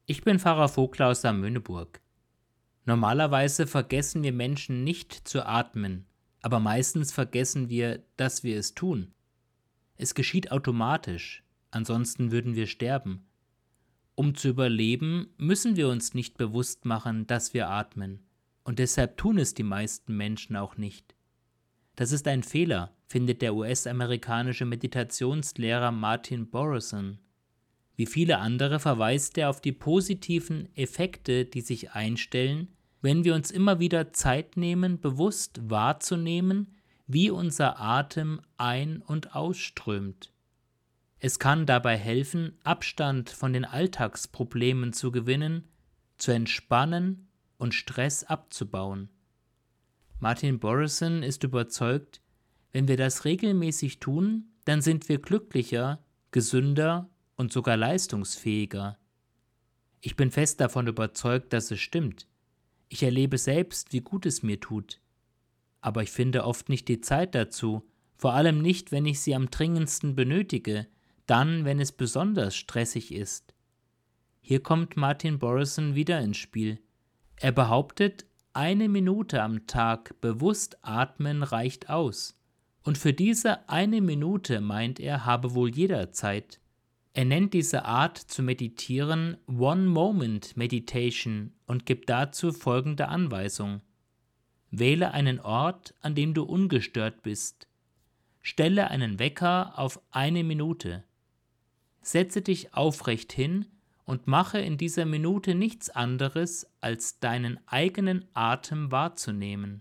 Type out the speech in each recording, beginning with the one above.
Ich bin Pfarrer Vogler aus Saarmöhneburg. Normalerweise vergessen wir Menschen nicht zu atmen, aber meistens vergessen wir, dass wir es tun. Es geschieht automatisch, ansonsten würden wir sterben. Um zu überleben, müssen wir uns nicht bewusst machen, dass wir atmen, und deshalb tun es die meisten Menschen auch nicht. Das ist ein Fehler, findet der US-amerikanische Meditationslehrer Martin Borison. Wie viele andere verweist er auf die positiven Effekte, die sich einstellen, wenn wir uns immer wieder Zeit nehmen, bewusst wahrzunehmen, wie unser Atem ein- und ausströmt. Es kann dabei helfen, Abstand von den Alltagsproblemen zu gewinnen, zu entspannen und Stress abzubauen. Martin Borison ist überzeugt, wenn wir das regelmäßig tun, dann sind wir glücklicher, gesünder und sogar leistungsfähiger. Ich bin fest davon überzeugt, dass es stimmt. Ich erlebe selbst, wie gut es mir tut. Aber ich finde oft nicht die Zeit dazu, vor allem nicht, wenn ich sie am dringendsten benötige, dann, wenn es besonders stressig ist. Hier kommt Martin Borison wieder ins Spiel. Er behauptet, 1 Minute am Tag bewusst atmen reicht aus. Und für diese 1 Minute, meint er, habe wohl jeder Zeit. Er nennt diese Art zu meditieren One-Moment Meditation und gibt dazu folgende Anweisung. Wähle einen Ort, an dem du ungestört bist. Stelle einen Wecker auf 1 Minute. Setze dich aufrecht hin und mache in dieser Minute nichts anderes, als deinen eigenen Atem wahrzunehmen.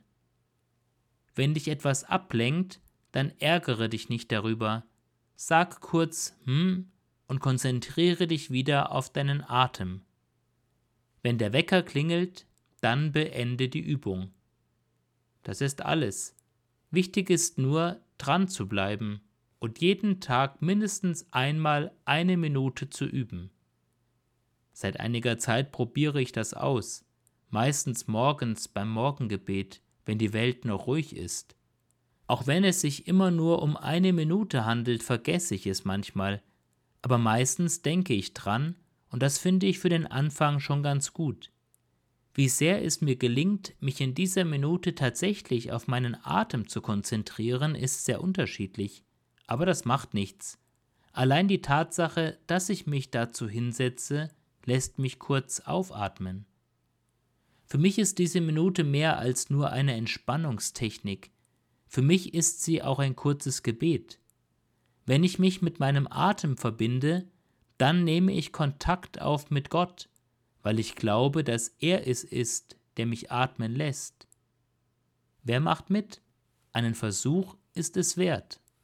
Wenn dich etwas ablenkt, dann ärgere dich nicht darüber. Sag kurz und konzentriere dich wieder auf deinen Atem. Wenn der Wecker klingelt, dann beende die Übung. Das ist alles. Wichtig ist nur, dran zu bleiben und jeden Tag mindestens einmal 1 Minute zu üben. Seit einiger Zeit probiere ich das aus, meistens morgens beim Morgengebet, wenn die Welt noch ruhig ist. Auch wenn es sich immer nur um 1 Minute handelt, vergesse ich es manchmal, aber meistens denke ich dran und das finde ich für den Anfang schon ganz gut. Wie sehr es mir gelingt, mich in dieser Minute tatsächlich auf meinen Atem zu konzentrieren, ist sehr unterschiedlich, aber das macht nichts. Allein die Tatsache, dass ich mich dazu hinsetze, lässt mich kurz aufatmen. Für mich ist diese Minute mehr als nur eine Entspannungstechnik. Für mich ist sie auch ein kurzes Gebet. Wenn ich mich mit meinem Atem verbinde, dann nehme ich Kontakt auf mit Gott, weil ich glaube, dass er es ist, der mich atmen lässt. Wer macht mit? Einen Versuch ist es wert.